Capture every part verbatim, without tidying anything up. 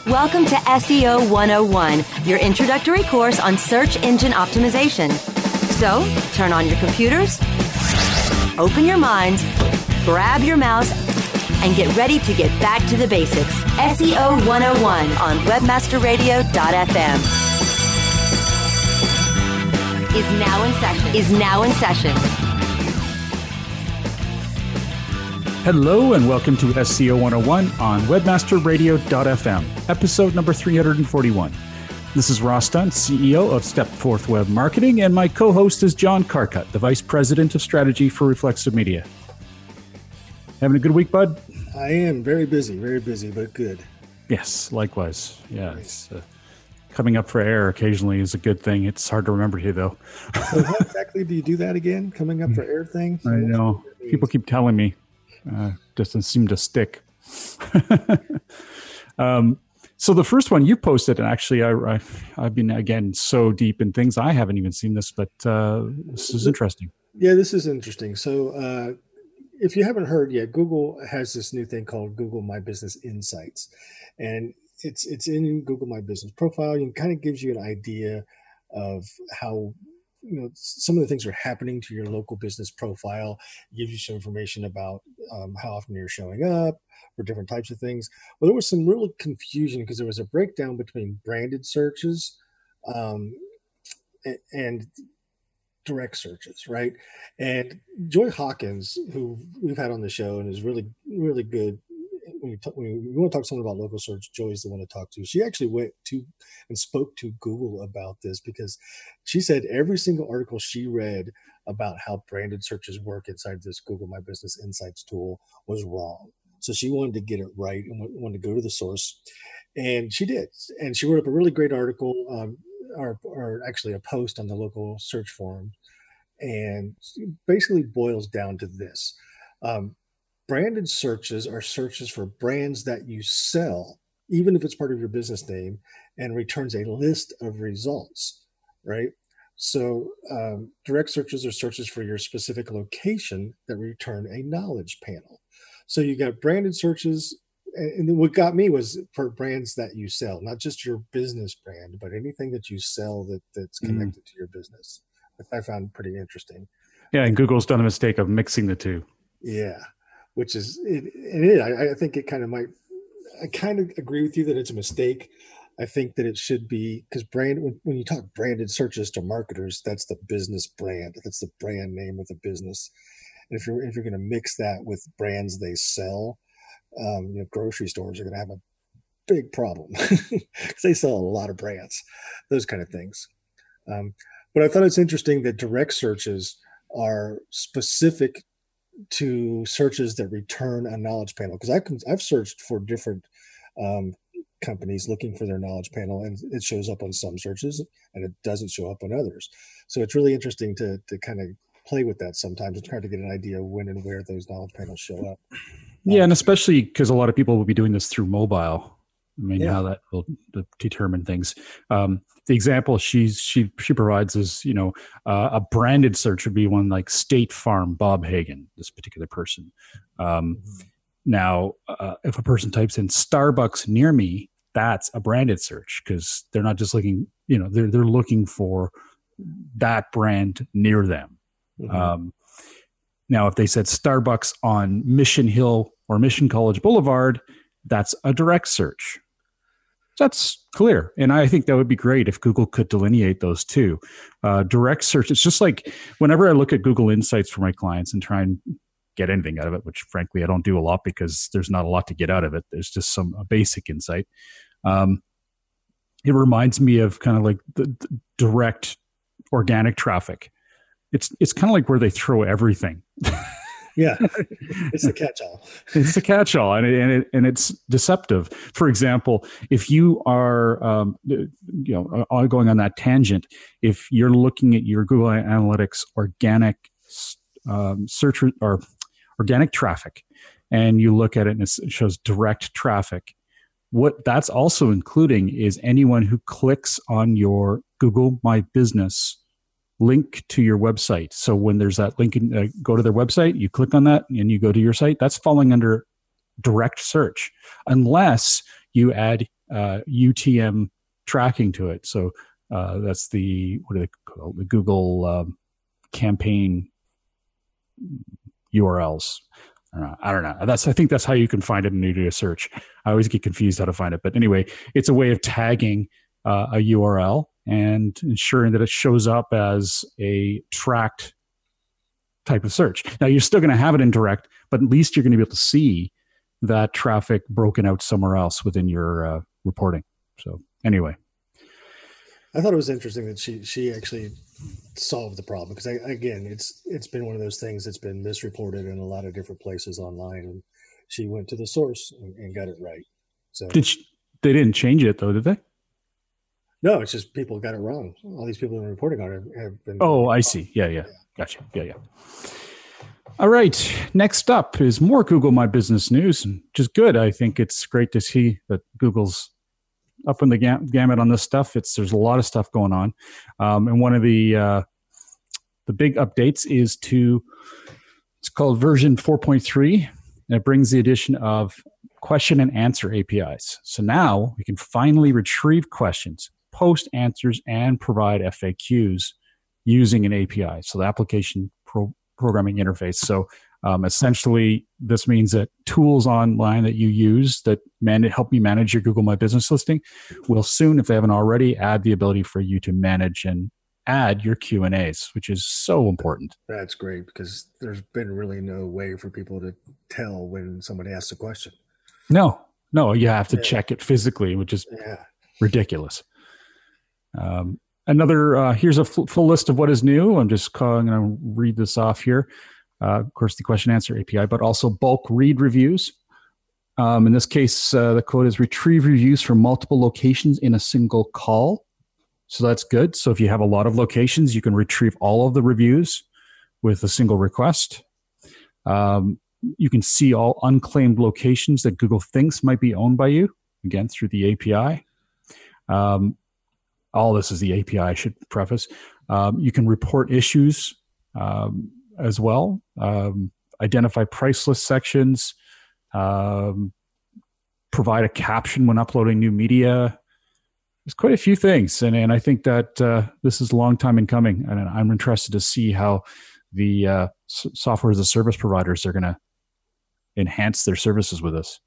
Welcome to S E O one oh one, your introductory course on search engine optimization. So, turn on your computers, open your minds, grab your mouse, and get ready to get back to the basics. S E O one oh one on webmaster radio dot f m is now in session. Is now in session. Hello and welcome to S E O one oh one on webmaster radio dot f m, episode number three hundred forty-one. This is Ross Dunn, C E O of Stepforth Web Marketing, and my co-host is John Carcutt, the Vice President of Strategy for Reflexive Media. Having a good week, bud? I am very busy, very busy, but good. Yes, likewise. Yeah, it's, uh, coming up for air occasionally is a good thing. It's hard to remember here, though. So how exactly do you do that again? Coming up for air thing? I know. People keep telling me. Uh, doesn't seem to stick. um, so the first one you posted, and actually I, I, I've been, again, so deep in things, I haven't even seen this, but uh, this is interesting. Yeah, this is interesting. So uh, if you haven't heard yet, Google has this new thing called Google My Business Insights. And it's it's in Google My Business Profile. It kind of gives you an idea of how you know, some of the things are happening to your local business profile. It gives you some information about um, how often you're showing up for different types of things. Well, there was some real confusion because there was a breakdown between branded searches um, and, and direct searches, right? And Joy Hawkins, who we've had on the show and is really, really good. When you, talk, when you want to talk to someone about local search, Joy's the one to talk to. She actually went to and spoke to Google about this because she said every single article she read about how branded searches work inside this Google My Business Insights tool was wrong. So she wanted to get it right and wanted to go to the source. And she did. And she wrote up a really great article, um, or, or actually a post on the local search forum. And basically boils down to this. Um, Branded searches are searches for brands that you sell, even if it's part of your business name, and returns a list of results, right? So um, direct searches are searches for your specific location that return a knowledge panel. So you got branded searches, and then what got me was for brands that you sell, not just your business brand, but anything that you sell that, that's connected mm. to your business, which I found pretty interesting. Yeah, and Google's done a mistake of mixing the two. Yeah. Which is, it, it is, I, I think it kind of might, I kind of agree with you that it's a mistake. I think that it should be, because brand, when, when you talk branded searches to marketers, that's the business brand. That's the brand name of the business. And if you're, if you're going to mix that with brands they sell, um, you know, grocery stores are going to have a big problem because they sell a lot of brands, those kind of things. Um, but I thought it's interesting that direct searches are specific to searches that return a knowledge panel, because I've I've searched for different um, companies looking for their knowledge panel, and it shows up on some searches and it doesn't show up on others. So it's really interesting to to kind of play with that sometimes and try to get an idea of when and where those knowledge panels show up. Yeah, um, and especially because a lot of people will be doing this through mobile. I mean, yeah. how that will determine things. Um, the example she's she she provides is, you know, uh, a branded search would be one like State Farm Bob Hagan, this particular person. Um, mm-hmm. Now, uh, if a person types in Starbucks near me, that's a branded search because they're not just looking, you know, they're they're looking for that brand near them. Mm-hmm. Um, now, if they said Starbucks on Mission Hill or Mission College Boulevard, that's a direct search. That's clear. And I think that would be great if Google could delineate those two. Uh, direct search, it's just like whenever I look at Google Insights for my clients and try and get anything out of it, which frankly I don't do a lot because there's not a lot to get out of it. There's just some a basic insight. Um, it reminds me of kind of like the, the direct organic traffic. It's it's kind of like where they throw everything. Yeah, it's a catch-all. It's a catch-all, and it, and it, and it's deceptive. For example, if you are, um, you know, uh, going on that tangent, if you're looking at your Google Analytics organic um, search or organic traffic, and you look at it and it shows direct traffic, what that's also including is anyone who clicks on your Google My Business link to your website. So when there's that link, in, uh, go to their website, you click on that and you go to your site, that's falling under direct search, unless you add uh, U T M tracking to it. So uh, that's the, what do they call it? The Google um, campaign U R Ls. I don't know. I don't know. That's, I think that's how you can find it when you do a search. I always get confused how to find it. But anyway, it's a way of tagging uh, a U R L and ensuring that it shows up as a tracked type of search. Now, you're still going to have it in direct, but at least you're going to be able to see that traffic broken out somewhere else within your uh, reporting. So anyway. I thought it was interesting that she she actually solved the problem, because I, again, it's it's been one of those things that's been misreported in a lot of different places online, and she went to the source and, and got it right. So did she, they didn't change it though, did they? No, it's just people got it wrong. All these people that are reporting on it have been. Oh, I see. Yeah, yeah, yeah. Gotcha. Yeah, yeah. All right. Next up is more Google My Business news, which is good. I think it's great to see that Google's up in the gam- gamut on this stuff. It's there's a lot of stuff going on, um, and one of the uh, the big updates is to it's called version four point three, and it brings the addition of question and answer A P Is. So now we can finally retrieve questions, post answers, and provide F A Qs using an A P I. So the application pro- programming interface. So Um, essentially, this means that tools online that you use that man- help you manage your Google My Business listing will soon, if they haven't already, add the ability for you to manage and add your Q and A's, which is so important. That's great, because there's been really no way for people to tell when somebody asks a question. No, no, you have to yeah. check it physically, which is yeah. ridiculous. Um, another, uh, here's a f- full list of what is new. I'm just going to read this off here. Uh, of course, the question answer A P I, but also bulk read reviews. Um, in this case, uh, the code is retrieve reviews from multiple locations in a single call. So that's good. So if you have a lot of locations, you can retrieve all of the reviews with a single request. Um, you can see all unclaimed locations that Google thinks might be owned by you, again, through the A P I. Um, all this is the A P I, I should preface. Um, you can report issues um, as well, um, identify price list sections, um, provide a caption when uploading new media. There's quite a few things, and, and I think that uh, this is a long time in coming, and I'm interested to see how the uh, s- software as a service providers are going to enhance their services with us.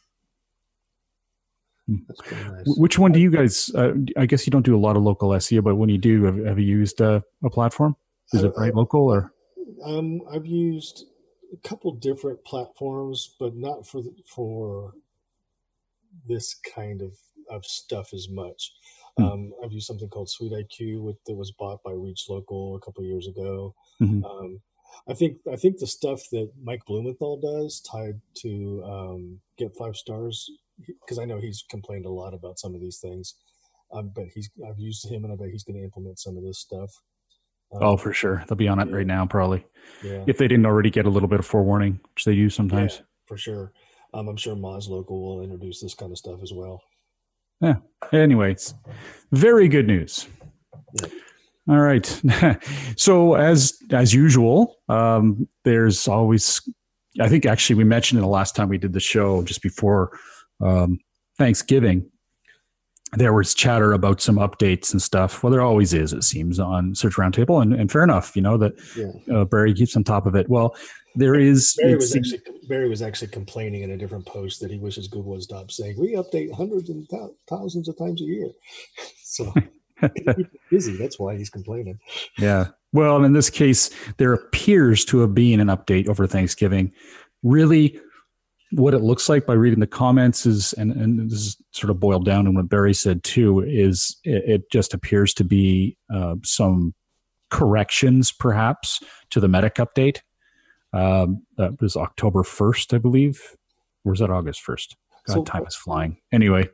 That's pretty nice. Which one do you guys, uh, I guess you don't do a lot of local S E O, but when you do, have, have you used uh, a platform? Is it right local or? Um, I've used a couple different platforms, but not for the, for this kind of, of stuff as much. Hmm. Um, I've used something called SweetIQ, which that was bought by Reach Local a couple of years ago. Mm-hmm. Um, I think I think the stuff that Mike Blumenthal does tied to um, Get Five Stars, because I know he's complained a lot about some of these things. Um, but he's I've used him, and I bet he's going to implement some of this stuff. Um, oh, for sure. They'll be on it yeah. right now, probably. Yeah. If they didn't already get a little bit of forewarning, which they do sometimes. Yeah, for sure. Um, I'm sure Moz Local will introduce this kind of stuff as well. Yeah. Anyways, very good news. Yeah. All right. So as as usual, um, there's always, I think actually we mentioned it the last time we did the show just before um, Thanksgiving, there was chatter about some updates and stuff. Well, there always is, it seems, on Search Roundtable, and, and fair enough, you know, that yeah. uh, Barry keeps on top of it. Well, there is... Barry was, actually, Barry was actually complaining in a different post that he wishes Google would stop saying, we update hundreds and th- thousands of times a year. So he's busy. That's why he's complaining. Yeah. Well, in this case, there appears to have been an update over Thanksgiving. Really, what it looks like by reading the comments is, and, and this is sort of boiled down in what Barry said too, is it, it just appears to be uh, some corrections perhaps to the Medic update. Um, that was October first, I believe. Or was that August first? God, so, time is flying. Anyway.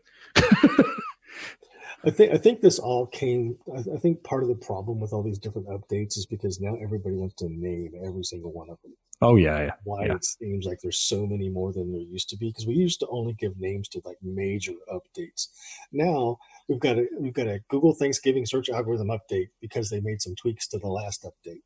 I think I think this all came, I, I think part of the problem with all these different updates is because now everybody wants to name every single one of them. Oh, yeah, yeah. Why yeah. it seems like there's so many more than there used to be, because we used to only give names to like major updates. Now we've got a we've got a Google Thanksgiving search algorithm update because they made some tweaks to the last update.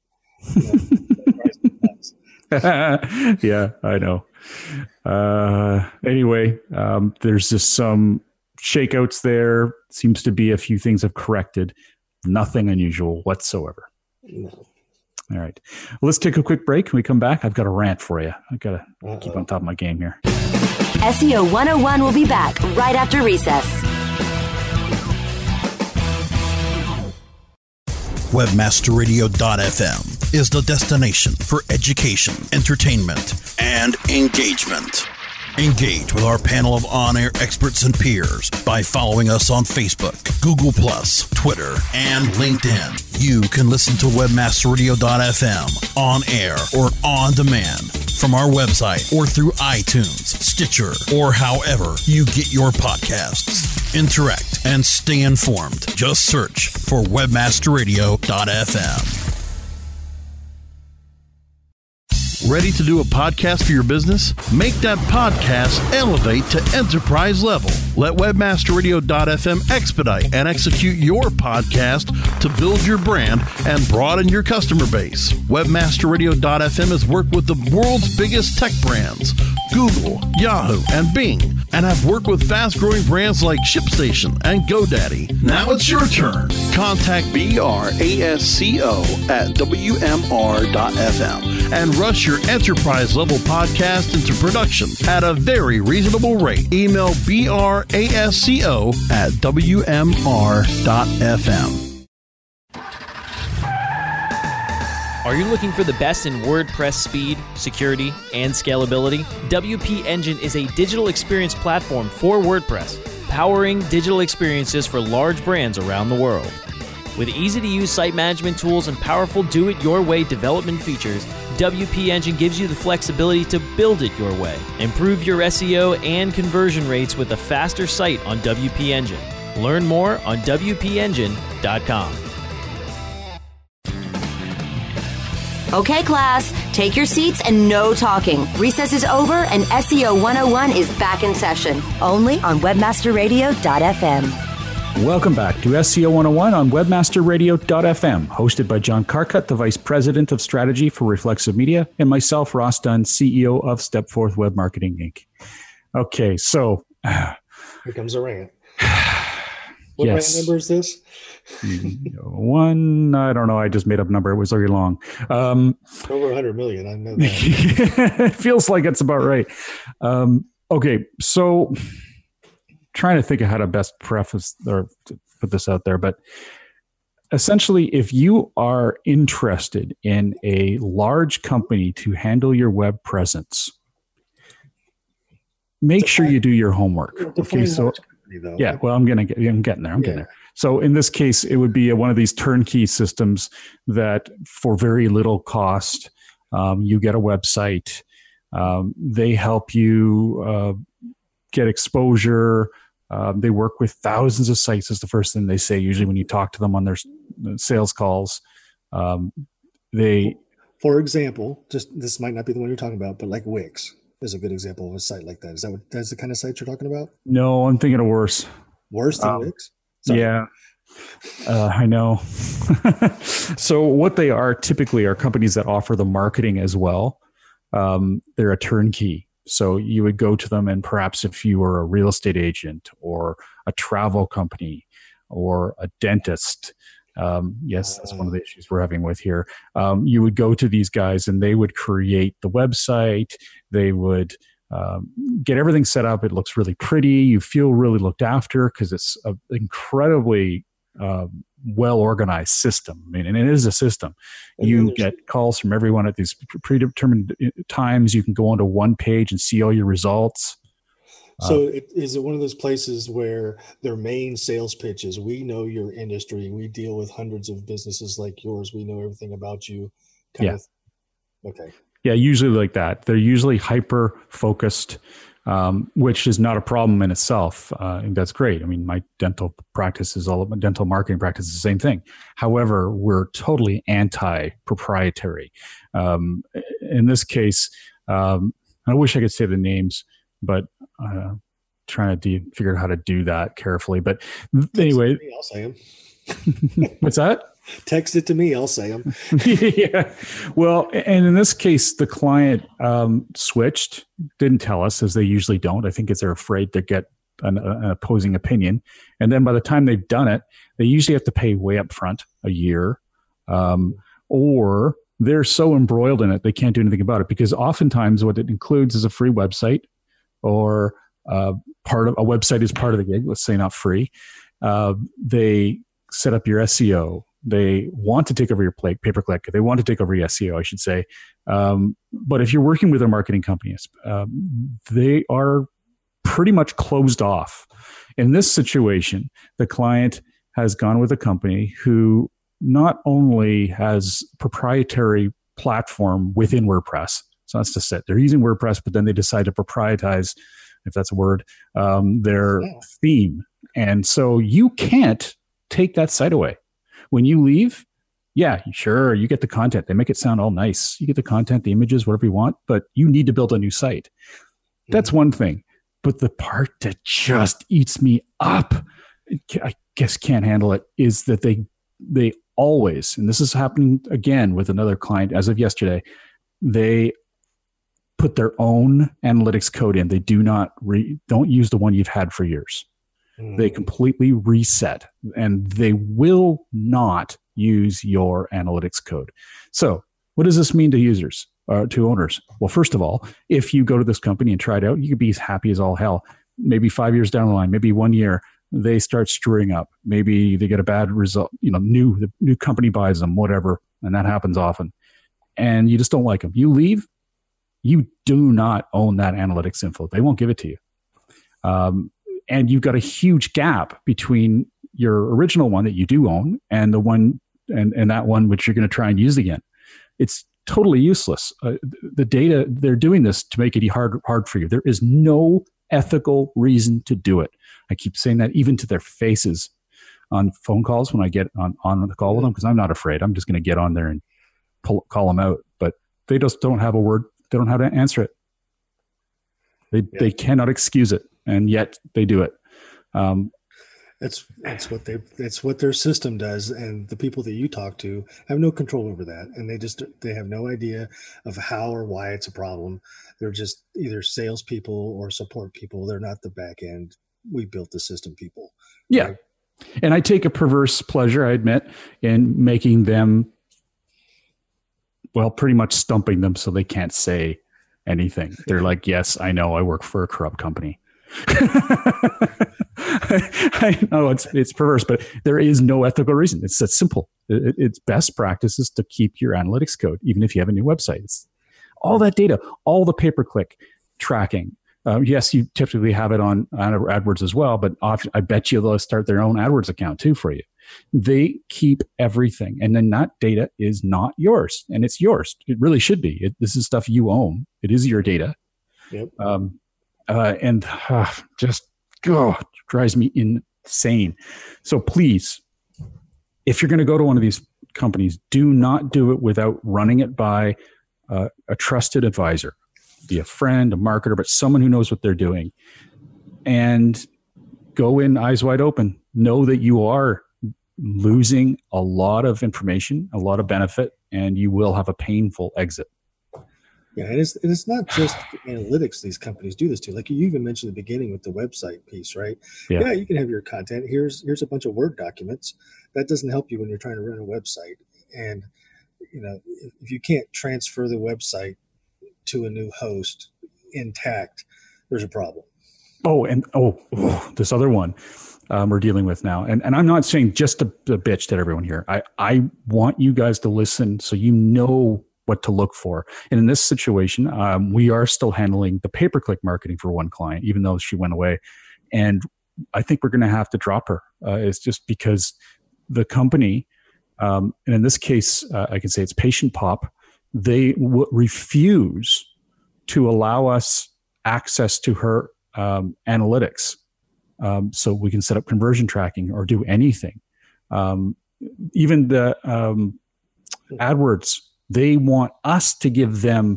Yeah, I know. Uh, anyway, um, there's just some shakeouts there. Seems to be a few things have corrected. Nothing unusual whatsoever. No. All right. Well, let's take a quick break. When we come back, I've got a rant for you. I've got to Uh-oh. keep on top of my game here. S E O one oh one will be back right after recess. webmaster radio dot f m is the destination for education, entertainment, and engagement. Engage with our panel of on-air experts and peers by following us on Facebook, Google Plus, Twitter, and LinkedIn. You can listen to webmaster radio dot f m on air or on demand from our website or through iTunes, Stitcher, or however you get your podcasts. Interact and stay informed. Just search for webmaster radio dot f m. Ready to do a podcast for your business? Make that podcast elevate to enterprise level. Let webmaster radio dot f m expedite and execute your podcast to build your brand and broaden your customer base. webmaster radio dot f m has worked with the world's biggest tech brands, Google, Yahoo, and Bing, and have worked with fast-growing brands like ShipStation and GoDaddy. Now it's your turn. Contact B R A S C O at W M R dot F M and rush your enterprise-level podcast into production at a very reasonable rate. Email B R A S C O at W M R dot F M. Are you looking for the best in WordPress speed, security, and scalability? W P Engine is a digital experience platform for WordPress, powering digital experiences for large brands around the world. With easy-to-use site management tools and powerful do-it-your-way development features, W P Engine gives you the flexibility to build it your way. Improve your S E O and conversion rates with a faster site on W P Engine. Learn more on W P engine dot com. Okay, class, take your seats and no talking. Recess is over and S E O one oh one is back in session, only on webmaster radio dot f m. Welcome back to S E O one oh one on webmaster radio dot f m, hosted by John Carcutt, the Vice President of Strategy for Reflexive Media, and myself, Ross Dunn, C E O of Stepforth Web Marketing, Incorporated. Okay, so... Here comes a rant. What yes. rant number is this? One, I don't know, I just made up a number. It was very long. Um, Over one hundred million, I know that. It feels like it's about right. Um, okay, so... trying to think of how to best preface or put this out there, but essentially, if you are interested in a large company to handle your web presence, make sure you do your homework. Okay, so company, yeah, well, I'm gonna get, I'm getting there. I'm yeah. getting there. So in this case, it would be a, one of these turnkey systems that, for very little cost, um, you get a website. Um, they help you uh, get exposure. Um, they work with thousands of sites is the first thing they say, usually when you talk to them on their sales calls. Um, they, For example, just this might not be the one you're talking about, but like Wix is a good example of a site like that. Is that what, that's the kind of site you're talking about? No, I'm thinking of worse. Worse than um, Wix? Sorry. Yeah, uh, I know. So what they are typically are companies that offer the marketing as well. Um, they're a turnkey. So you would go to them, and perhaps if you were a real estate agent or a travel company or a dentist, um, yes, that's one of the issues we're having with here. Um, you would go to these guys, and they would create the website. They would um, get everything set up. It looks really pretty. You feel really looked after because it's an incredibly uh, well-organized system. I mean, and it is a system. You get calls from everyone at these predetermined times. You can go onto one page and see all your results. So uh, it, is it one of those places where their main sales pitch is, we know your industry, we deal with hundreds of businesses like yours, we know everything about you? Kind yeah. Of, okay. Yeah, usually like that. They're usually hyper-focused, um, which is not a problem in itself. Uh, and that's great. I mean, my dental practice is all about dental marketing practice is the same thing. However, we're totally anti-proprietary. Um, in this case, um, I wish I could say the names, but uh, trying to de- figure out how to do that carefully. But anyway, me, I'll say them. What's that? Text it to me. I'll say them. Yeah. Well, and in this case, the client um, switched, didn't tell us, as they usually don't. I think it's they're afraid to get an, an opposing opinion. And then by the time they've done it, they usually have to pay way up front, a year, um, or they're so embroiled in it, they can't do anything about it, because oftentimes what it includes is a free website, or uh, part of a website is part of the gig, let's say not free. Uh, they set up your S E O. They want to take over your play, pay-per-click. They want to take over your S E O, I should say. Um, but if you're working with a marketing company, um, they are pretty much closed off. In this situation, the client has gone with a company who not only has proprietary platform within WordPress, so that's just it. They're using WordPress, but then they decide to proprietize, if that's a word, um, their yeah. theme. And so you can't take that site away. When you leave, yeah, sure, you get the content. They make it sound all nice. You get the content, the images, whatever you want, but you need to build a new site. That's mm-hmm. one thing. But the part that just eats me up, I guess can't handle it, is that they they always, and this is happening again with another client as of yesterday, they put their own analytics code in. They do not re, don't use the one you've had for years. Mm. They completely reset, and they will not use your analytics code. So what does this mean to users, uh, to owners? Well, first of all, if you go to this company and try it out, you could be as happy as all hell. Maybe five years down the line, maybe one year, they start screwing up. Maybe they get a bad result. You know, new the new company buys them, whatever, and that happens often. And you just don't like them. You leave. You do not own that analytics info. They won't give it to you. Um, and you've got a huge gap between your original one that you do own and the one and, and that one which you're going to try and use again. It's totally useless. Uh, the data, they're doing this to make it hard hard for you. There is no ethical reason to do it. I keep saying that even to their faces on phone calls when I get on, on the call with them, because I'm not afraid. I'm just going to get on there and pull, call them out. But they just don't have a word. They don't know how to answer it. They yeah. they cannot excuse it, and yet they do it. Um, That's that's what they that's what their system does, and the people that you talk to have no control over that, and they just they have no idea of how or why it's a problem. They're just either salespeople or support people. They're not the back end. We built the system people. Yeah, right? And I take a perverse pleasure, I admit, in making them, well, pretty much stumping them so they can't say anything. They're like, "Yes, I know, I work for a corrupt company." I know it's it's perverse, but there is no ethical reason. It's that simple. It, it's best practices to keep your analytics code, even if you have a new website. It's all that data, all the pay-per-click tracking. Uh, yes, you typically have it on, on AdWords as well, but often, I bet you they'll start their own AdWords account too for you. They keep everything, and then that data is not yours, and it's yours. It really should be. It, this is stuff you own. It is your data. Yep. Um, uh, and uh, just oh, drives me insane. So please, if you're going to go to one of these companies, do not do it without running it by uh, a trusted advisor. Be a friend, a marketer, but someone who knows what they're doing. And go in eyes wide open. Know that you are losing a lot of information, a lot of benefit, and you will have a painful exit. Yeah, and it's, and it's not just analytics these companies do this to. Like you even mentioned at the beginning with the website piece, right? Yeah. yeah, you can have your content. Here's here's a bunch of Word documents. That doesn't help you when you're trying to run a website. And, you know, if, if you can't transfer the website to a new host intact, there's a problem. Oh, and oh, oh this other one um, we're dealing with now. And and I'm not saying just to, to bitch at everyone here. I, I want you guys to listen so you know what to look for. And in this situation, um, we are still handling the pay-per-click marketing for one client, even though she went away. And I think we're going to have to drop her. Uh, it's just because the company, um, and in this case, uh, I can say it's Patient Pop, they w- refuse to allow us access to her um, analytics um, so we can set up conversion tracking or do anything. Um, even the um, AdWords, they want us to give them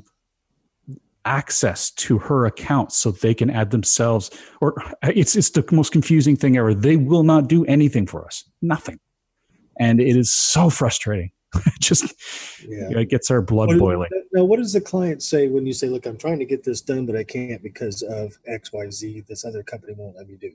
access to her account so they can add themselves. Or it's it's the most confusing thing ever. They will not do anything for us. Nothing. And it is so frustrating. It just yeah. it gets our blood well, boiling. That, Now, what does the client say when you say, look, I'm trying to get this done, but I can't because of X, Y, Z, this other company won't let me do?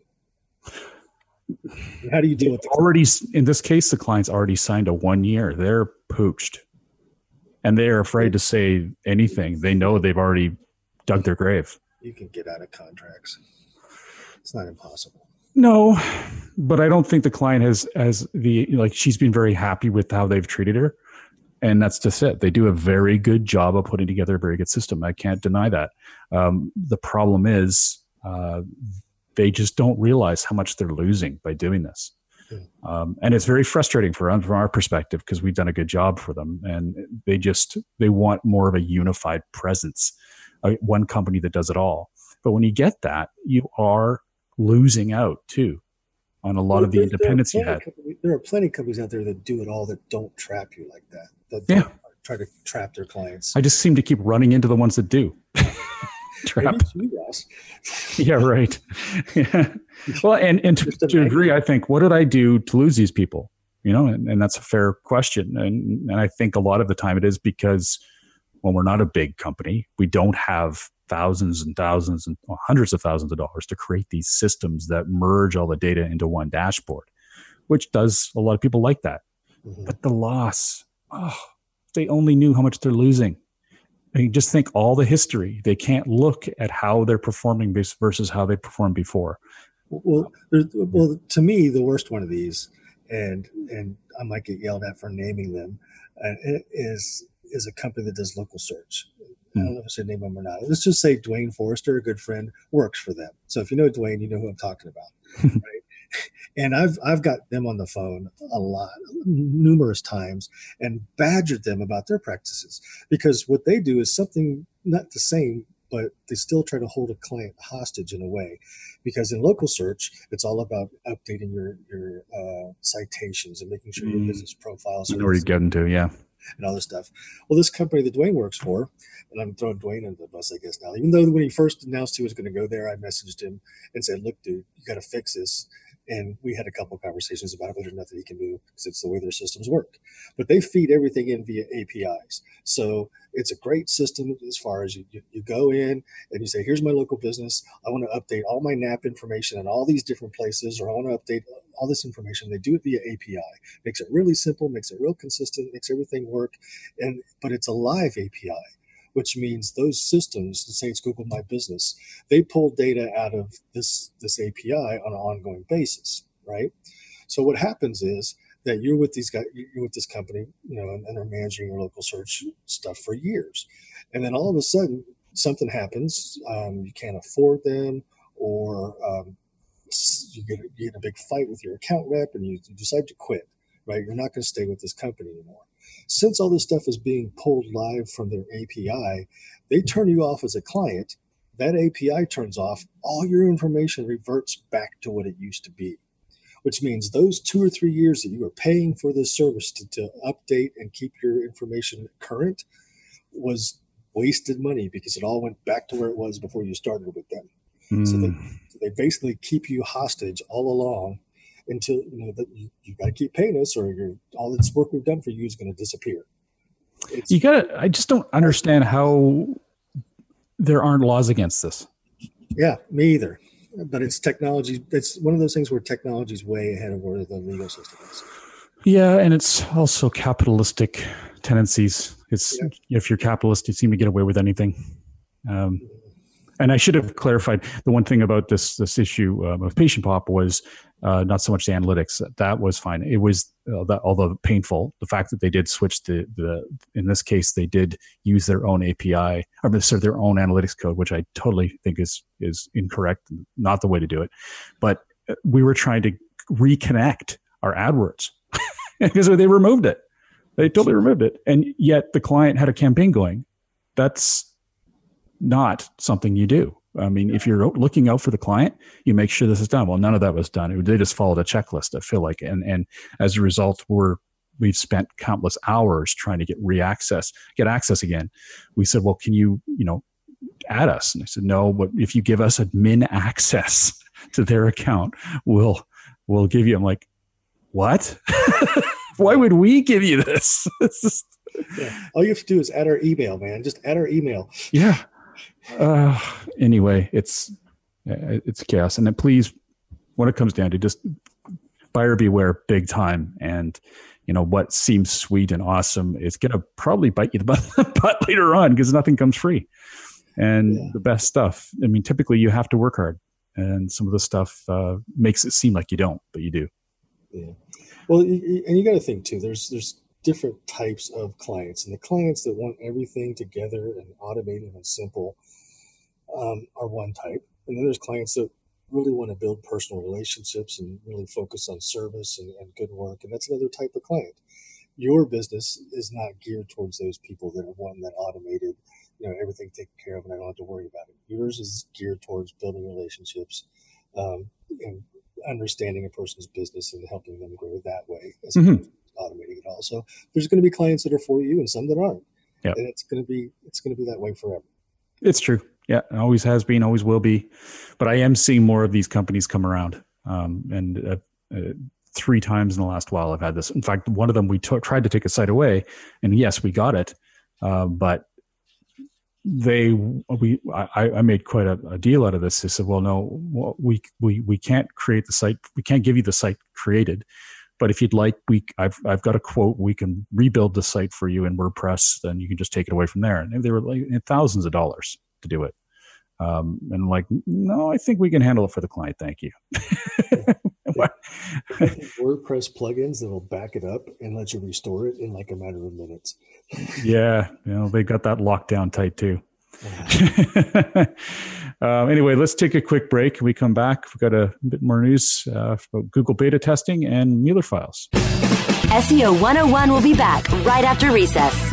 How do you deal with the already? In this case, the client's already signed a one year. They're pooched, and they are afraid to say anything. They know they've already dug their grave. You can get out of contracts. It's not impossible. No, but I don't think the client has has the like. She's been very happy with how they've treated her, and that's just it. They do a very good job of putting together a very good system. I can't deny that. Um, the problem is. Uh, They just don't realize how much they're losing by doing this. Um, and it's very frustrating for from our perspective because we've done a good job for them. And they just, they want more of a unified presence, uh, one company that does it all. But when you get that, you are losing out too on a lot well, of the there, independence there you had. Companies, there are plenty of companies out there that do it all that don't trap you like that. That yeah. try to trap their clients. I just seem to keep running into the ones that do. Trap. Maybe you, Ross. Yeah, right. Yeah. Well, and, and to, to agree, I think, what did I do to lose these people? You know, and, and that's a fair question. And, and I think a lot of the time it is because when we're not a big company, we don't have thousands and thousands and hundreds of thousands of dollars to create these systems that merge all the data into one dashboard, which does a lot of people like that. Mm-hmm. But the loss, oh, they only knew how much they're losing. I mean, just think all the history. They can't look at how they're performing versus how they performed before. Well, well, to me, the worst one of these, and and I might get yelled at for naming them, uh, is is a company that does local search. I don't know if I should name them or not. Let's just say Dwayne Forrester, a good friend, works for them. So if you know Dwayne, you know who I'm talking about, right? And I've I've got them on the phone a lot, numerous times, and badgered them about their practices because what they do is something not the same, but they still try to hold a client hostage in a way. Because in local search, it's all about updating your your uh, citations and making sure your mm. business profiles. I know where you're getting to, yeah. And all this stuff. Well, this company that Dwayne works for, and I'm throwing Dwayne under the bus, I guess now. Even though when he first announced he was going to go there, I messaged him and said, "Look, dude, you got to fix this." And we had a couple of conversations about it, but there's nothing he can do because it's the way their systems work. But they feed everything in via A P Is. So it's a great system as far as you, you, you go in and you say, here's my local business. I want to update all my N A P information in all these different places, or I want to update all this information. They do it via A P I. Makes it really simple, makes it real consistent, makes everything work. And but it's a live A P I, which means those systems, let's say it's Google My Business, they pull data out of this, this A P I on an ongoing basis, right? So what happens is that you're with these guys, you're with this company, you know, and, and they're managing your local search stuff for years. And then all of a sudden something happens, um, you can't afford them, or um, you get, you get a big fight with your account rep and you, you decide to quit, right? You're not going to stay with this company anymore. Since all this stuff is being pulled live from their A P I, they turn you off as a client. That A P I turns off. All your information reverts back to what it used to be, which means those two or three years that you were paying for this service to, to update and keep your information current was wasted money because it all went back to where it was before you started with them. Mm. So, they, so they basically keep you hostage all along until you know that you, you got to keep paying us, or you're, all this work we've done for you is going to disappear. It's, you got to. I just don't understand how there aren't laws against this. Yeah, me either. But it's technology. It's one of those things where technology is way ahead of where the legal system is. Yeah, and it's also capitalistic tendencies. It's yeah. If you're capitalist, you seem to get away with anything. Um, and I should have clarified the one thing about this this issue um, of Patient Pop was. Uh, not so much the analytics. That was fine. It was, uh, that, although painful, the fact that they did switch the, the, in this case, they did use their own A P I, or sorry, their own analytics code, which I totally think is is incorrect, not the way to do it. But we were trying to reconnect our AdWords because they removed it. They totally removed it. And yet the client had a campaign going. That's not something you do. I mean, if you're looking out for the client, you make sure this is done. Well, none of that was done. It, they just followed a checklist, I feel like. And and as a result, we're, we've spent countless hours trying to get re-access, get access again. We said, well, can you, you know, add us? And I said, no, but if you give us admin access to their account, we'll, we'll give you. I'm like, what? Why would we give you this? It's just Yeah. All you have to do is add our email, man. Just add our email. Yeah. Uh, anyway, it's it's chaos. And then please, when it comes down to just buyer beware big time. And, you know, what seems sweet and awesome is going to probably bite you the butt, butt later on because nothing comes free. And yeah. the best stuff, I mean, typically you have to work hard. And some of the stuff uh, makes it seem like you don't, but you do. Yeah. Well, and you got to think too, there's there's different types of clients, and the clients that want everything together and automated and simple um, are one type. And then there's clients that really want to build personal relationships and really focus on service and, and good work. And that's another type of client. Your business is not geared towards those people that are wanting that automated, you know, everything taken care of and I don't have to worry about it. Yours is geared towards building relationships um, and understanding a person's business and helping them grow that way as mm-hmm. opposed to automating it all. So there's going to be clients that are for you and some that aren't. Yep. And it's going to be it's going to be that way forever. It's true. Yeah, it always has been, always will be. But I am seeing more of these companies come around. Um, and uh, uh, three times in the last while I've had this. In fact, one of them we t- tried to take a site away, and yes, we got it. Uh, but they we I, I made quite a, a deal out of this. They said, well, no, well, we we we can't create the site. We can't give you the site created. But if you'd like, we I've I've got a quote. We can rebuild the site for you in WordPress. Then you can just take it away from there. And they were like thousands of dollars to do it. Um, and like, no, I think we can handle it for the client. Thank you. WordPress plugins that'll back it up and let you restore it in like a matter of minutes. Yeah, you know, they got that locked down tight too. um, anyway, let's take a quick break. When we come back, we've got a bit more news uh, about Google beta testing and Mueller files. S E O one oh one will be back right after recess.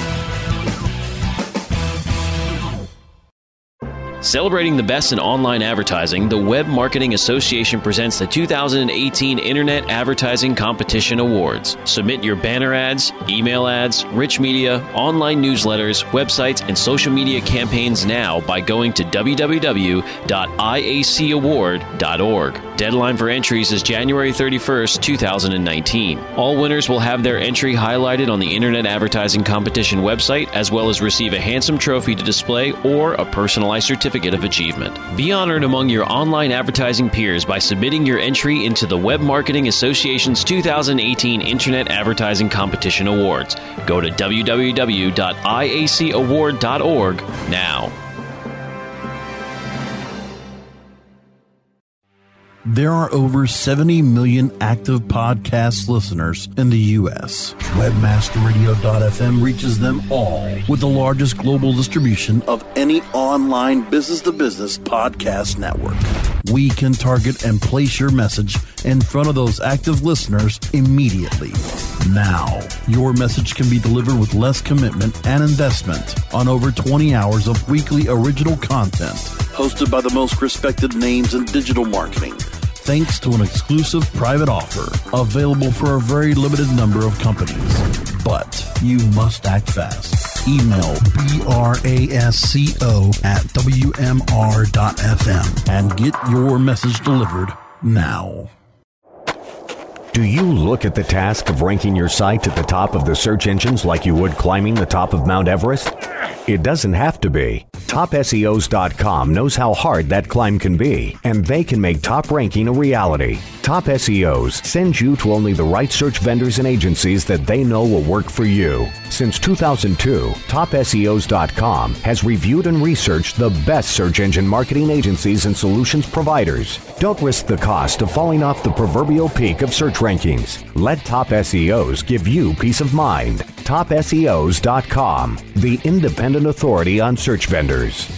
Celebrating the best in online advertising, the Web Marketing Association presents the two thousand eighteen Internet Advertising Competition Awards. Submit your banner ads, email ads, rich media, online newsletters, websites, and social media campaigns now by going to w w w dot i a c award dot org. Deadline for entries is January thirty-first, two thousand nineteen. All winners will have their entry highlighted on the Internet Advertising Competition website, as well as receive a handsome trophy to display or a personalized certificate of achievement. Be honored among your online advertising peers by submitting your entry into the Web Marketing Association's two thousand eighteen Internet Advertising Competition Awards. Go to w w w dot i a c award dot org now. There are over seventy million active podcast listeners in the U S Webmaster Radio dot f m reaches them all with the largest global distribution of any online business-to-business podcast network. We can target and place your message in front of those active listeners immediately. Now, your message can be delivered with less commitment and investment on over twenty hours of weekly original content hosted by the most respected names in digital marketing, thanks to an exclusive private offer available for a very limited number of companies. But you must act fast. Email brasco at w m r dot f m and get your message delivered now. Do you look at the task of ranking your site at the top of the search engines like you would climbing the top of Mount Everest? It doesn't have to be. top S E Os dot com knows how hard that climb can be, and they can make top ranking a reality. Top S E Os sends you to only the right search vendors and agencies that they know will work for you. Since two thousand two, top S E Os dot com has reviewed and researched the best search engine marketing agencies and solutions providers. Don't risk the cost of falling off the proverbial peak of search rankings. Let Top S E Os give you peace of mind. top S E Os dot com, the independent authority on search vendors.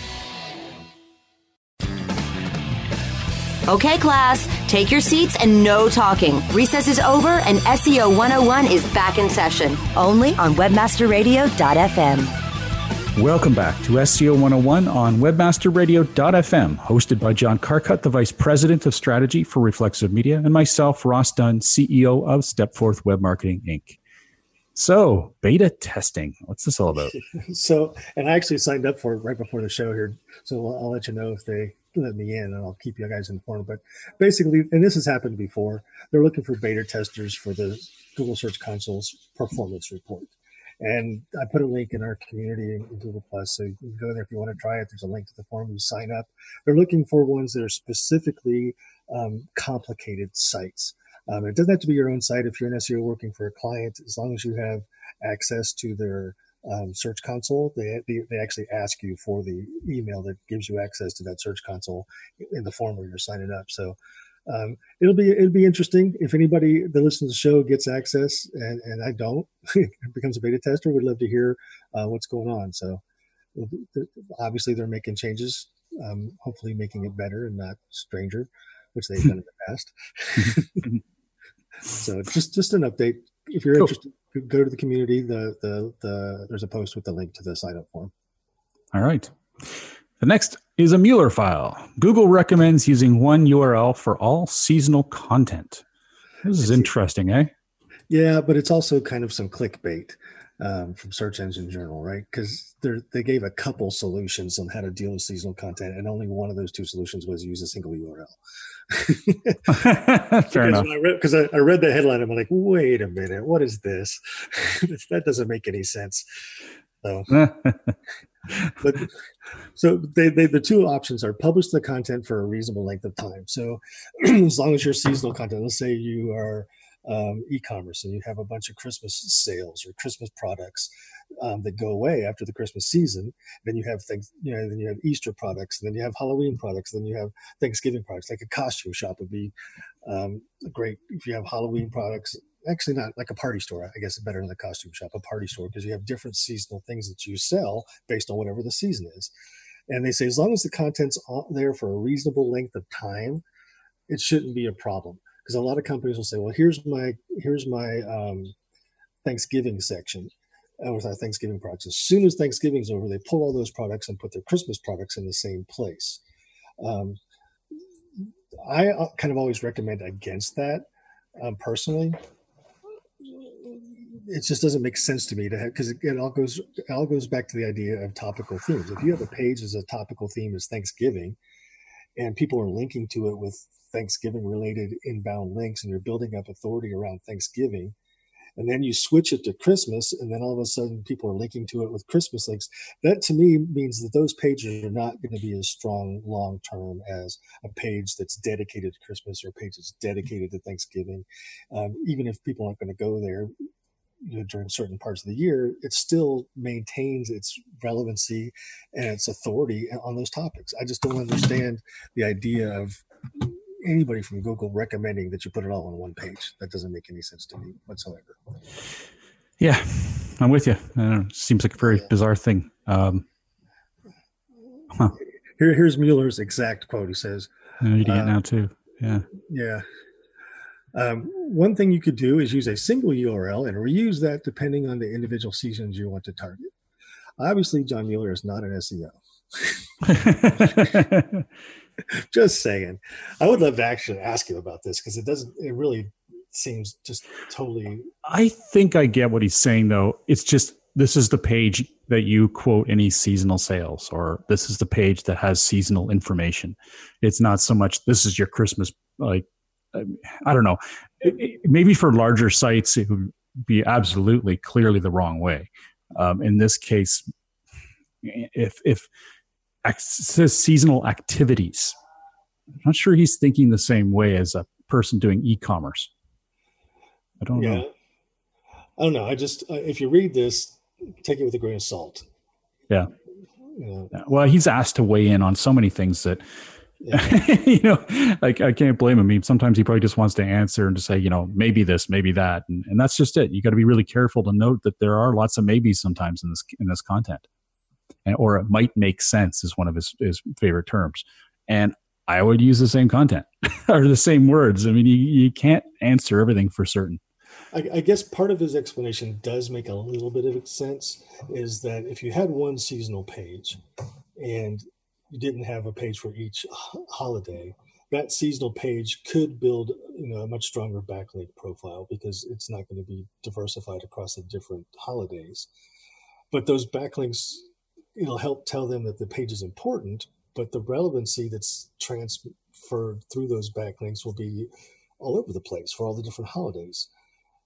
Okay, class, take your seats and no talking. Recess is over and S E O one oh one is back in session, only on Webmaster Radio dot f m. Welcome back to S E O one oh one on Webmaster Radio dot f m, hosted by John Carcutt, the Vice President of Strategy for Reflexive Media, and myself, Ross Dunn, C E O of Stepforth Web Marketing, Incorporated. So, beta testing, what's this all about? So, and I actually signed up for it right before the show here, so I'll, I'll let you know if they let me in, and I'll keep you guys informed. But basically, and this has happened before, they're looking for beta testers for the Google Search Console's performance report. And I put a link in our community in Google Plus, so you can go there if you want to try it. There's a link to the form. You sign up. They're looking for ones that are specifically um, complicated sites. Um, it doesn't have to be your own site. If you're an S E O working for a client, as long as you have access to their um, search console, they, they they actually ask you for the email that gives you access to that search console in the form where you're signing up. So um, it'll be it'll be interesting. If anybody that listens to the show gets access, and, and I don't, becomes a beta tester, we'd love to hear uh, what's going on. So obviously they're making changes, um, hopefully making it better and not stranger, which they've done in the past. So just just an update. If you're cool. interested, go to the community. The, the the there's a post with the link to the sign up form. All right. The next is a Mueller file. Google recommends using one U R L for all seasonal content. This is interesting, eh? Yeah, but it's also kind of some clickbait um, from Search Engine Journal, right? Because they gave a couple solutions on how to deal with seasonal content, and only one of those two solutions was use a single U R L. Fair enough. Because I, I, I read the headline, I'm like, wait a minute, what is this? That doesn't make any sense. So, but so they, they the two options are publish the content for a reasonable length of time. So as long as your seasonal content, let's say you are um, e-commerce and you have a bunch of Christmas sales or Christmas products um, that go away after the Christmas season, then you have things, you know, then you have Easter products, and then you have Halloween products, then you have Thanksgiving products. Like a costume shop would be um, great if you have Halloween products. Actually, not like a party store. I guess it's better than a costume shop, a party store, because you have different seasonal things that you sell based on whatever the season is. And they say as long as the content's there for a reasonable length of time, it shouldn't be a problem. Because a lot of companies will say, well, here's my here's my um, Thanksgiving section with our Thanksgiving products. As soon as Thanksgiving's over, they pull all those products and put their Christmas products in the same place. Um, I kind of always recommend against that um, personally. It just doesn't make sense to me to have, because it all goes it all goes back to the idea of topical themes. If you have a page as a topical theme as Thanksgiving, and people are linking to it with Thanksgiving related inbound links, and you're building up authority around Thanksgiving, and then you switch it to Christmas, and then all of a sudden people are linking to it with Christmas links, that to me means that those pages are not going to be as strong long term as a page that's dedicated to Christmas or a page that's dedicated to Thanksgiving. Um, even if people aren't going to go there, you know, during certain parts of the year, it still maintains its relevancy and its authority on those topics. I just don't understand the idea of anybody from Google recommending that you put it all on one page. That doesn't make any sense to me whatsoever. Yeah, I'm with you. I don't know, it seems like a very yeah. bizarre thing. Um, huh. Here, here's Mueller's exact quote. He says, I'm reading uh, it now too. Yeah. Yeah. Um, one thing you could do is use a single U R L and reuse that depending on the individual seasons you want to target. Obviously, John Mueller is not an S E O. Just saying. I would love to actually ask him about this, because it doesn't, it really seems just totally. I think I get what he's saying, though. It's just, this is the page that you quote any seasonal sales, or this is the page that has seasonal information. It's not so much, this is your Christmas, like, I don't know. It, it, maybe for larger sites, it would be absolutely clearly the wrong way. Um, in this case, if if it says seasonal activities, I'm not sure he's thinking the same way as a person doing e-commerce. I don't yeah. know. I don't know. I just, uh, if you read this, take it with a grain of salt. Yeah. You know. Well, he's asked to weigh in on so many things that, yeah. you know, like I can't blame him. I mean, sometimes he probably just wants to answer and to say, you know, maybe this, maybe that, and, and that's just it. You got to be really careful to note that there are lots of maybes sometimes in this in this content, and or it might make sense is one of his his favorite terms. And I would use the same content or the same words. I mean, you you can't answer everything for certain. I, I guess part of his explanation does make a little bit of sense. Is that if you had one seasonal page and you didn't have a page for each holiday, that seasonal page could build, you know, a much stronger backlink profile, because it's not going to be diversified across the different holidays. But those backlinks, it'll help tell them that the page is important, but the relevancy that's transferred through those backlinks will be all over the place for all the different holidays.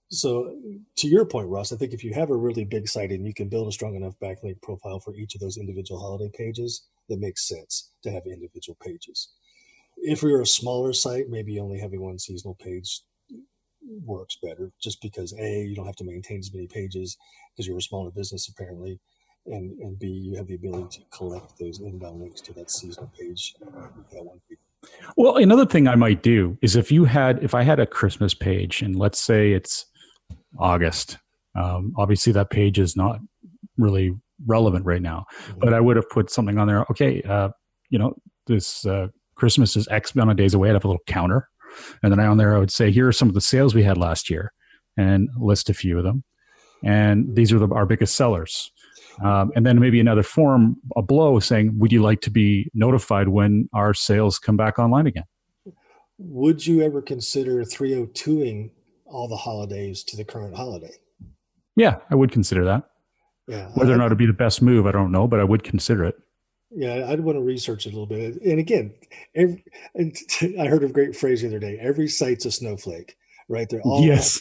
So to your point, Ross, I think if you have a really big site and you can build a strong enough backlink profile for each of those individual holiday pages, that makes sense to have individual pages. If you're a smaller site, maybe only having one seasonal page works better, just because A, you don't have to maintain as many pages because you're a smaller business apparently, and, and B, you have the ability to collect those inbound links to that seasonal page with that one page. Well, another thing I might do is if you had, if I had a Christmas page, and let's say it's August, um, obviously that page is not really relevant right now, mm-hmm. but I would have put something on there. Okay, uh, you know, this uh, Christmas is X amount of days away. I'd have a little counter, and then on there I would say, here are some of the sales we had last year, and list a few of them, and these are the, our biggest sellers. Um, and then maybe another form below saying, would you like to be notified when our sales come back online again? Would you ever consider three oh two-ing all the holidays to the current holiday? Yeah, I would consider that. Yeah, Whether I, or not it'd be the best move, I don't know, but I would consider it. Yeah, I'd want to research it a little bit. And again, every, and I heard a great phrase the other day, every site's a snowflake. Right, they're all yes.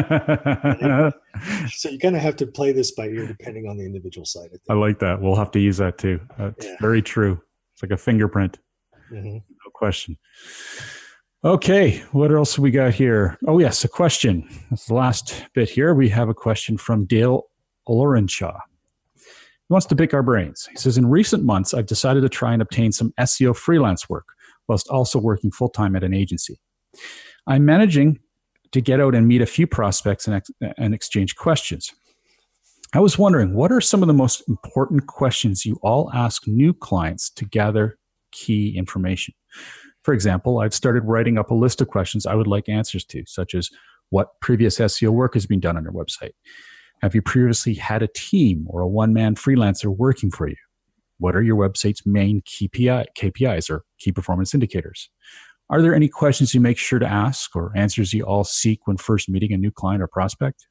So you kind of have to play this by ear depending on the individual site. I, think. I like that. We'll have to use that too. That's yeah. very true. It's like a fingerprint. Mm-hmm. No question. Okay, what else have we got here? Oh yes, a question. That's the last bit here. We have a question from Dale Olorenshaw. He wants to pick our brains. He says, in recent months, I've decided to try and obtain some S E O freelance work whilst also working full-time at an agency. I'm managing to get out and meet a few prospects and, ex- and exchange questions. I was wondering, what are some of the most important questions you all ask new clients to gather key information? For example, I've started writing up a list of questions I would like answers to, such as what previous S E O work has been done on your website? Have you previously had a team or a one-man freelancer working for you? What are your website's main K P Is or key performance indicators? Are there any questions you make sure to ask or answers you all seek when first meeting a new client or prospect?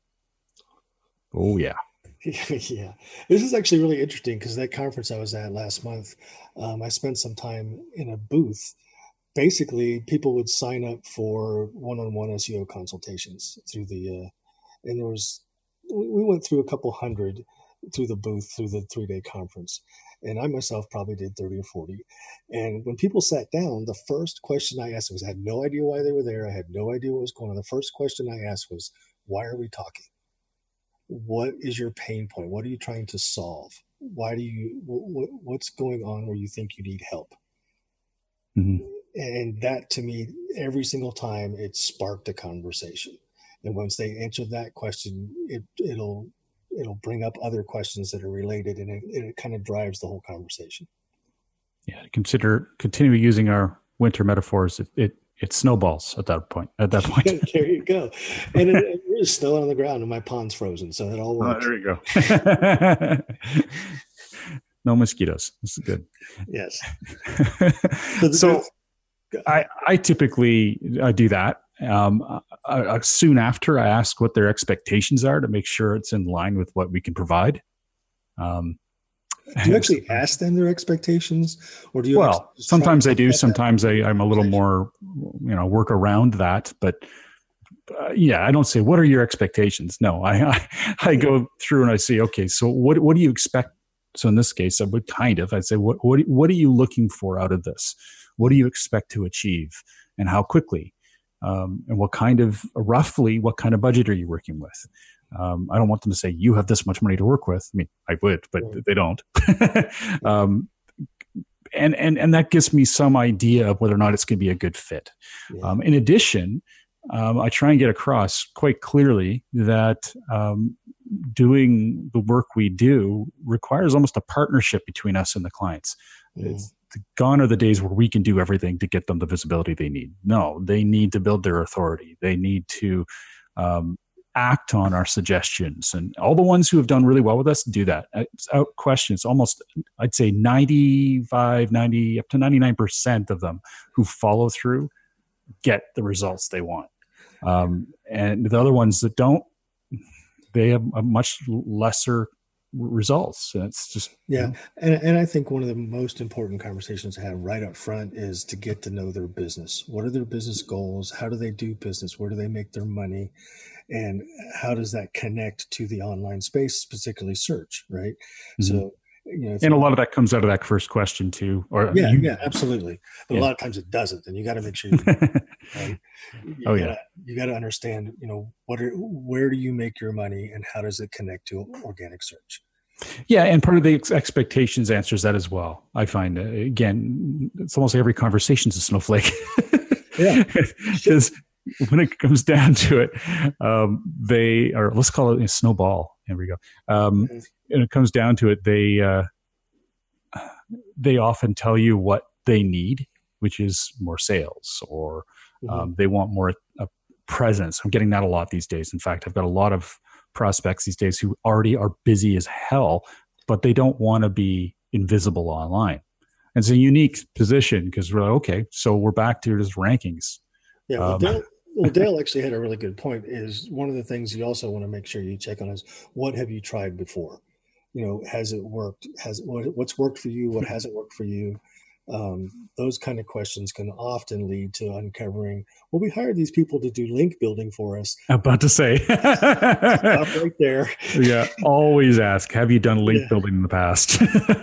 Oh, yeah. Yeah. This is actually really interesting because that conference I was at last month, um, I spent some time in a booth. Basically, people would sign up for one-on-one S E O consultations through the, uh, and there was, we went through a couple hundred through the booth through the three-day conference. And I myself probably did thirty or forty. And when people sat down, the first question I asked was, I had no idea why they were there. I had no idea what was going on. The first question I asked was, why are we talking? What is your pain point? What are you trying to solve? Why do you, what, what's going on where you think you need help? Mm-hmm. And that to me, every single time it sparked a conversation. And once they answered that question, it, it'll, it'll bring up other questions that are related, and it, it kind of drives the whole conversation. Yeah, consider continue using our winter metaphors. It it, it snowballs at that point. At that point, there you go. And it, it was snowing on the ground, and my pond's frozen, so it all works. Oh, there you go. No mosquitoes. This is good. Yes. So, so I I typically I do that. Um, uh, soon after, I ask what their expectations are to make sure it's in line with what we can provide. Um, do you actually ask them their expectations, or do you? Well, sometimes I do. Sometimes I, I'm a little more, you know, work around that. But uh, yeah, I don't say, "What are your expectations?" No, I, I I go through and I say, "Okay, so what what do you expect?" So in this case, I would kind of I'd say, "What what what are you looking for out of this? What do you expect to achieve, and how quickly?" Um, and what kind of, roughly, what kind of budget are you working with? Um, I don't want them to say, you have this much money to work with. I mean, I would, but yeah. they don't. um, and, and, and that gives me some idea of whether or not it's going to be a good fit. Yeah. Um, in addition, um, I try and get across quite clearly that um, doing the work we do requires almost a partnership between us and the clients. Yeah. It's, gone are the days where we can do everything to get them the visibility they need. No, they need to build their authority. They need to um, act on our suggestions. And all the ones who have done really well with us do that. It's out question. It's almost, I'd say ninety-five, ninety, up to ninety-nine percent of them who follow through get the results they want. Um, and the other ones that don't, they have a much lesser results. And it's just yeah. You know. And, and I think one of the most important conversations to have right up front is to get to know their business. What are their business goals? How do they do business? Where do they make their money? And how does that connect to the online space, particularly search, right? Mm-hmm. So, you know, and a lot of that comes out of that first question too. Or yeah, you, yeah, absolutely. But yeah. a lot of times it doesn't, and you got to make sure. You, right? you oh gotta, yeah, you got to understand. You know, what are where do you make your money, and how does it connect to organic search? Yeah, and part of the ex- expectations answers that as well. I find uh, again, it's almost like every conversation's a snowflake. Yeah, because when it comes down to it, um, they or let's call it a snowball. There we go. Um, mm-hmm. And it comes down to it, they uh, they often tell you what they need, which is more sales, or mm-hmm. um, they want more uh, presence. I'm getting that a lot these days. In fact, I've got a lot of prospects these days who already are busy as hell, but they don't want to be invisible online. And it's a unique position because we're like, okay, so we're back to just rankings. Yeah, well, um, Dale, well, Dale actually had a really good point. Is one of the things you also want to make sure you check on is what have you tried before? You know, has it worked? Has what, what's worked for you? What hasn't worked for you? Um, those kind of questions can often lead to uncovering, well, we hired these people to do link building for us. I'm about to say. Stop right there. Yeah, always ask, have you done link yeah. building in the past?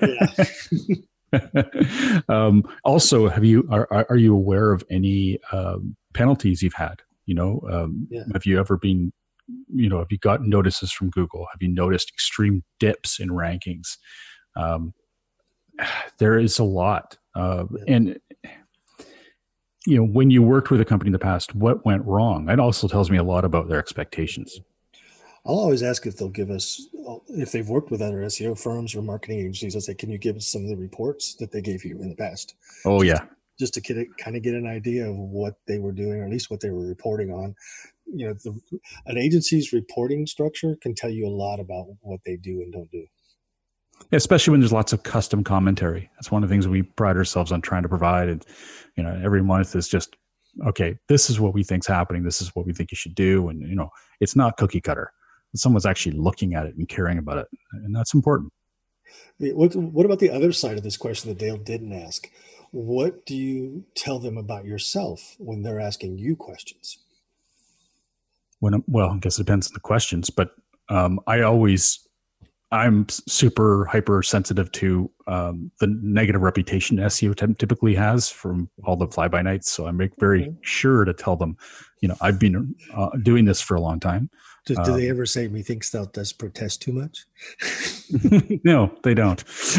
Yeah. um, also, have you are are you aware of any um, penalties you've had? You know, um, yeah. have you ever been, you know, have you gotten notices from Google? Have you noticed extreme dips in rankings? Um, there is a lot. Uh, yeah. And, you know, when you worked with a company in the past, what went wrong? That also tells me a lot about their expectations. I'll always ask if they'll give us, if they've worked with other S E O firms or marketing agencies, I'll say, can you give us some of the reports that they gave you in the past? Oh, just yeah. To, just to get it, kind of get an idea of what they were doing, or at least what they were reporting on. You know, the, an agency's reporting structure can tell you a lot about what they do and don't do. Especially when there's lots of custom commentary. That's one of the things we pride ourselves on trying to provide. And, you know, every month is just, okay, this is what we think's happening. This is what we think you should do. And, you know, it's not cookie cutter. Someone's actually looking at it and caring about it. And that's important. What, what about the other side of this question that Dale didn't ask? What do you tell them about yourself when they're asking you questions? When, well, I guess it depends on the questions, but um, I always, I'm super hypersensitive to um, the negative reputation S E O t- typically has from all the fly-by-nights. So I make very okay. sure to tell them, you know, I've been uh, doing this for a long time. Do, do um, they ever say, methinks thou dost protest too much? No, they don't.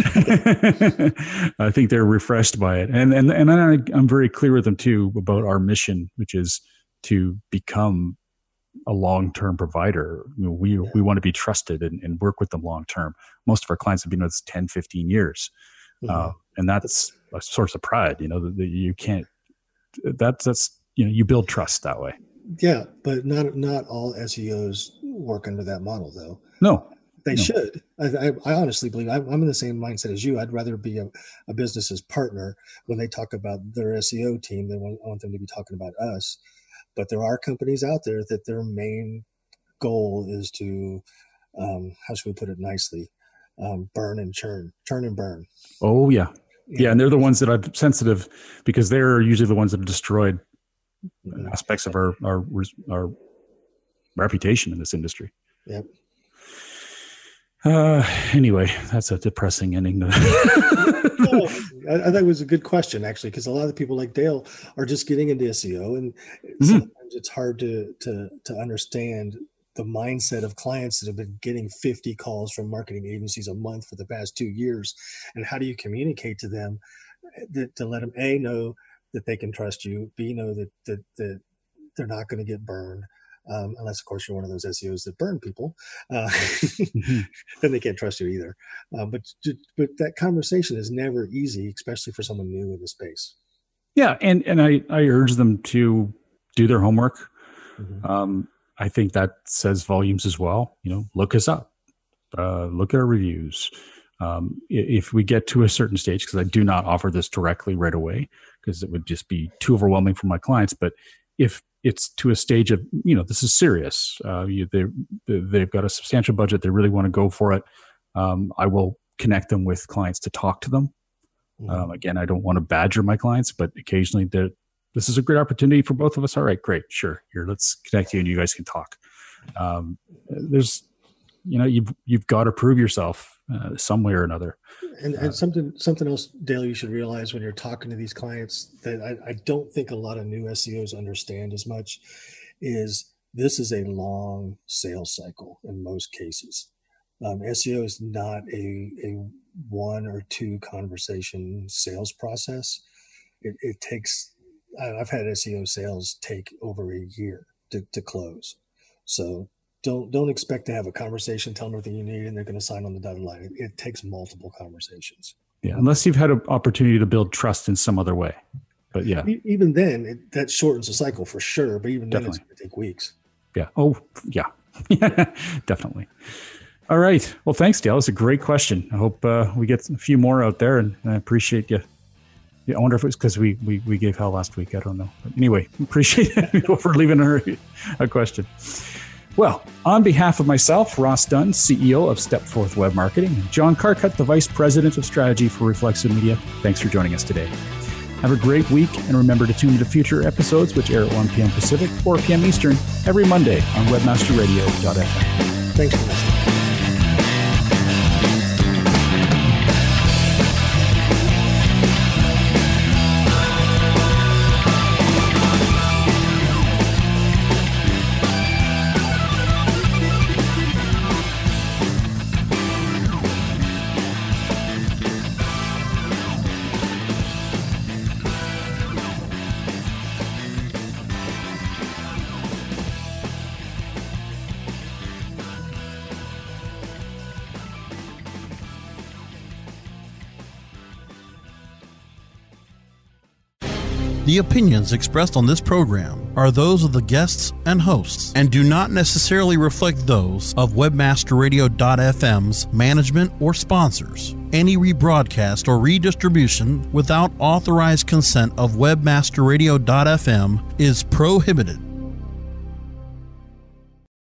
I think they're refreshed by it. And and and I, I'm very clear with them too about our mission, which is to become a long-term provider. You know, we yeah. we want to be trusted and, and work with them long-term. Most of our clients have been with us ten, fifteen years. Mm-hmm. Uh, and that's a source of pride, you know, that, that you can't, that's, that's, you know, you build trust that way. Yeah, but not not all S E Os work under that model, though. No, they no. should. I, I, I honestly believe I'm, I'm in the same mindset as you. I'd rather be a, a business's partner when they talk about their S E O team. They want, I want them to be talking about us. But there are companies out there that their main goal is to, um, how should we put it nicely, um, burn and churn, churn and burn. Oh yeah, yeah, yeah and they're the ones that I'm sensitive because they're usually the ones that have destroyed aspects of our, our our reputation in this industry. Yep. Uh, anyway, that's a depressing ending. No, I, I thought it was a good question, actually, because a lot of people like Dale are just getting into S E O, and mm-hmm. sometimes it's hard to to to understand the mindset of clients that have been getting fifty calls from marketing agencies a month for the past two years, and how do you communicate to them that, to let them A, know that they can trust you, B, know that that, that they're not going to get burned, um, unless, of course, you're one of those S E Os that burn people. Uh, mm-hmm. Then they can't trust you either. Uh, but but that conversation is never easy, especially for someone new in the space. Yeah, and, and I, I urge them to do their homework. Mm-hmm. Um, I think that says volumes as well. You know, look us up. Uh, look at our reviews. Um, if we get to a certain stage, because I do not offer this directly right away, because it would just be too overwhelming for my clients. But if it's to a stage of, you know, this is serious, uh, you, they, they've got a substantial budget, they really want to go for it. Um, I will connect them with clients to talk to them. Mm-hmm. Um, again, I don't want to badger my clients, but occasionally this is a great opportunity for both of us. All right, great. Sure. Here, let's connect you and you guys can talk. Um, there's, you know, you've, you've got to prove yourself uh, some way or another. And, and something, something else, Dale, you should realize when you're talking to these clients that I, I don't think a lot of new S E Os understand as much is this is a long sales cycle in most cases. Um, S E O is not a, a one or two conversation sales process. It, it takes, I've had S E O sales take over a year to, to close. So don't, don't expect to have a conversation, tell them everything you need, and they're going to sign on the dotted line. It, it takes multiple conversations. Yeah. Unless you've had an opportunity to build trust in some other way. But yeah. Even then, it, that shortens the cycle for sure. But even then, Definitely. It's going to take weeks. Yeah. Oh, yeah. Definitely. All right. Well, thanks, Dale. It's a great question. I hope uh, we get a few more out there, and I appreciate you. Yeah, I wonder if it was because we, we we gave hell last week. I don't know. But anyway, appreciate it for leaving her a question. Well, on behalf of myself, Ross Dunn, C E O of Stepforth Web Marketing, and John Carcutt, the Vice President of Strategy for Reflexive Media, thanks for joining us today. Have a great week, and remember to tune into future episodes, which air at one p.m. Pacific, four p.m. Eastern, every Monday on webmaster radio dot f m. Thanks for listening. The opinions expressed on this program are those of the guests and hosts and do not necessarily reflect those of webmaster radio dot f m's management or sponsors. Any rebroadcast or redistribution without authorized consent of webmaster radio dot f m is prohibited.